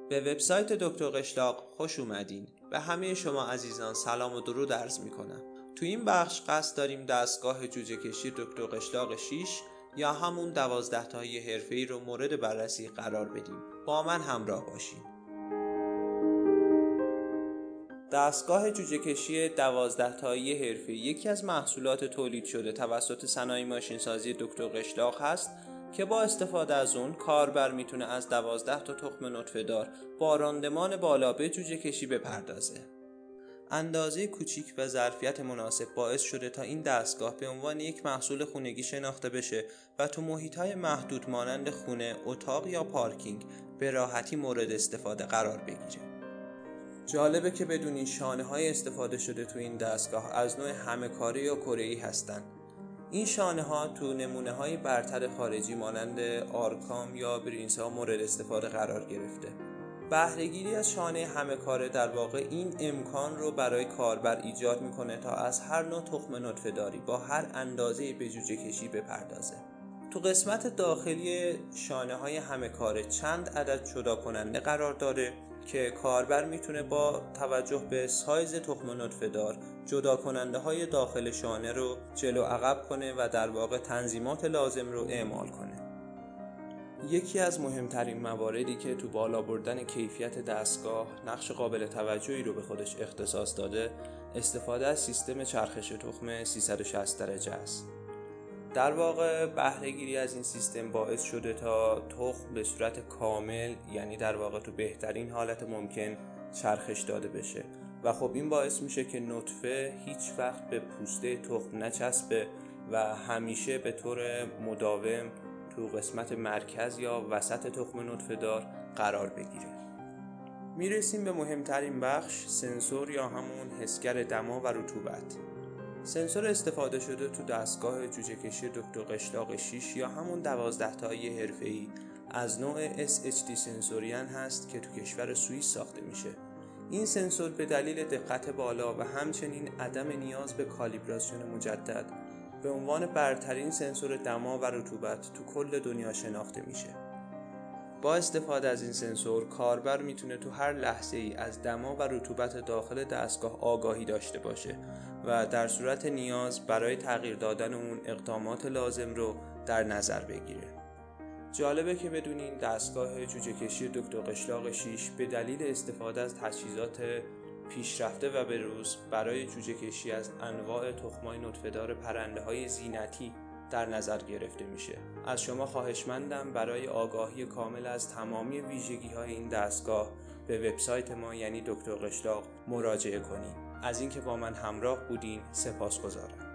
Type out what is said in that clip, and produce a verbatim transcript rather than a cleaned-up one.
به وبسایت دکتر قشلاق خوش اومدین. به همه شما عزیزان سلام و درود عرض میکنم. تو این بخش قصد داریم دستگاه جوجه کشی دکتر قشلاق شش یا همون دوازده تایی حرفه‌ای رو مورد بررسی قرار بدیم. با من همراه باشین. دستگاه جوجه کشی دوازده تایی حرفه‌ای یکی از محصولات تولید شده توسط صنایع ماشینسازی دکتر قشلاق هست که با استفاده از اون کاربر میتونه از دوازده تا تخم نطفه دار با راندمان بالا به جوجه کشی بپردازه. اندازه کوچیک و ظرفیت مناسب باعث شده تا این دستگاه به عنوان یک محصول خونگی شناخته بشه و تو محیط‌های محدود مانند خونه، اتاق یا پارکینگ به راحتی مورد استفاده قرار بگیره. جالبه که بدونین شانه‌های استفاده شده تو این دستگاه از نوع همه‌کاری یا کره‌ای هستن. این شانه‌ها تو نمونه‌های برتر خارجی مانند آرکام یا برینسا مورد استفاده قرار گرفته. بهره‌گیری از شانه همه‌کاره در واقع این امکان رو برای کاربر ایجاد میکنه تا از هر نوع تخم نطفه داری با هر اندازه‌ای به جوجه کشی بپردازه. تو قسمت داخلی شانه‌های همه‌کاره چند عدد جدا کننده قرار داره که کاربر میتونه با توجه به سایز تخم نطفه دار جدا کننده های داخل شانه رو جلو عقب کنه و در واقع تنظیمات لازم رو اعمال کنه. یکی از مهمترین مواردی که تو بالا بردن کیفیت دستگاه نقش قابل توجهی رو به خودش اختصاص داده استفاده از سیستم چرخش تخم سیصد و شصت درجه است. در واقع بهره‌گیری از این سیستم باعث شده تا تخم به صورت کامل، یعنی در واقع تو بهترین حالت ممکن چرخش داده بشه و خب این باعث میشه که نطفه هیچ وقت به پوسته تخم نچسبه و همیشه به طور مداوم تو قسمت مرکز یا وسط تخم نطفه دار قرار بگیره. میرسیم به مهمترین بخش، سنسور یا همون حسگر دما و رطوبت. سنسور استفاده شده تو دستگاه جوجه کشی دکتر قشلاق شش یا همون دوازده تایی حرفه‌ای از نوع اس اچ دی سنسوریان هست که تو کشور سوئیس ساخته میشه. این سنسور به دلیل دقت بالا و همچنین عدم نیاز به کالیبراسیون مجدد به عنوان برترین سنسور دما و رطوبت تو کل دنیا شناخته میشه. با استفاده از این سنسور کاربر میتونه تو هر لحظه ای از دما و رطوبت داخل دستگاه آگاهی داشته باشه و در صورت نیاز برای تغییر دادن اون اقدامات لازم رو در نظر بگیره. جالبه که بدونین دستگاه جوجه کشی دکتر قشلاق شش به دلیل استفاده از تجهیزات پیشرفته و بروز برای جوجه کشی از انواع تخمای نطفه‌دار پرنده‌های زینتی در نظر گرفته میشه. از شما خواهشمندم برای آگاهی کامل از تمامی ویژگی‌های این دستگاه به وبسایت ما یعنی دکتر قشلاق مراجعه کنید. از اینکه با من همراه بودین سپاسگزارم.